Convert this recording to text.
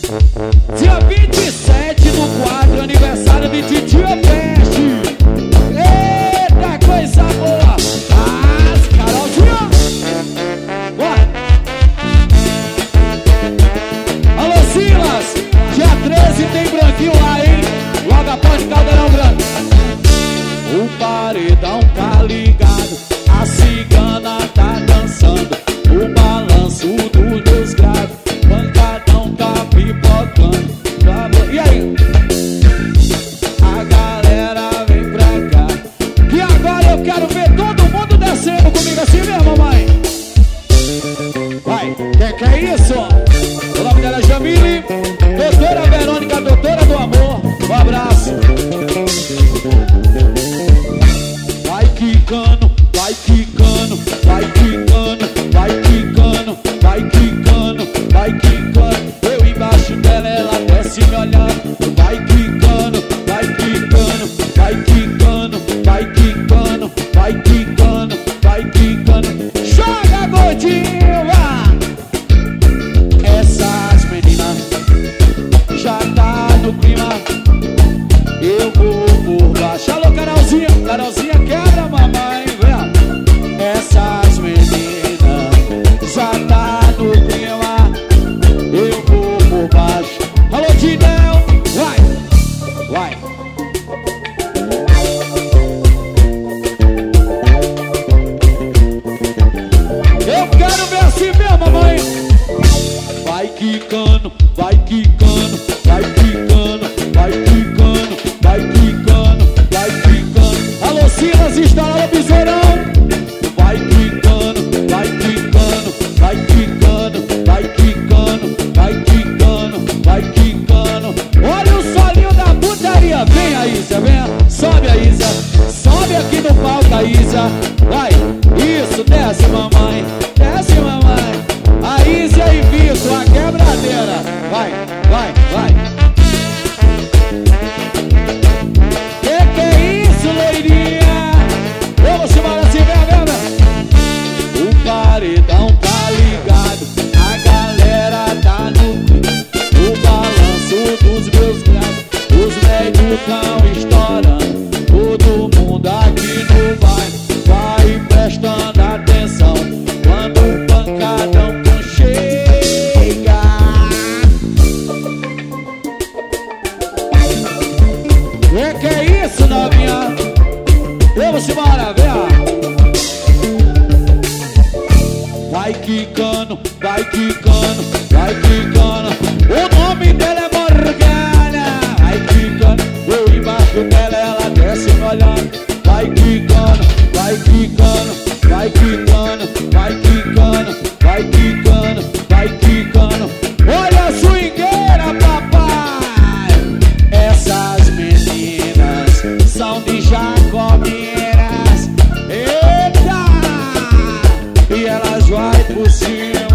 Dia 27 do 4, aniversário de Titia Peste. Eita, coisa boa. As Carolzinha. Bora. Alô, Silas. Dia 13 tem branquinho lá, hein? Logo após Caldeirão Grande. O paredão tá ligado, a cigana tá dançando, o balanço dos meus graves, pancadão tá pipocando. E aí? A galera vem pra cá, e agora eu quero ver todo mundo descendo comigo assim mesmo, mamãe. Vai, que é isso? O nome dela é Jamile, doutora Verônica, doutora do amor. Um abraço. Vai quicando, vai quicando, vai quicando, vai quicando, vai quicando, vai quicando. Eu embaixo dela, ela desce me olhando. Vai quicando, vai quicando, vai quicando, vai quicando, vai quicando, vai quicando. Joga, gordinho, vá! Essas meninas já tá no clima. Eu vou por baixo. Alô, Carolzinha, Carolzinha quebra, mamãe, vem. Essas meninas já tá no clima. Eu vou por baixo. Alô, Dinel, vai, vai. Eu quero ver assim mesmo, mamãe. Vai quicando, vai quicando, vai quicando, vai quicando, vai quicando, vai quicando. Alô, Silas, instala o besourão. Vai quicando, vai quicando, vai quicando, vai quicando, vai quicando, vai quicando. Olha o solinho da putaria. Vem a Isa, vem. Sobe a Isa, sobe aqui no palco a Isa. Vai, isso, desce, mamãe, desce, mamãe. A Isa e Vitor, a quebradeira. Vai, vai, vai. Que é isso, loirinha? Vamos embora assim, vem. O paredão tá ligado, a galera tá no clima. O balanço dos meus graves, os velhos tão estourando. Todo mundo aqui no bairro vai prestando atenção quando o pancadão chega. Que é isso, novinha? Vamos embora, vem. Vai quicando, vai quicando, vai quicando. O nome dela é Morgana. Vai quicando, eu embaixo dela, ela desce me olhando. Vai quicando, vai quicando, vai quicando, vai quicando, vai quicando, vai quicando. Olha a swingueira, papai. Essas meninas são de Jacobeiras. Eita! E elas vai por cima.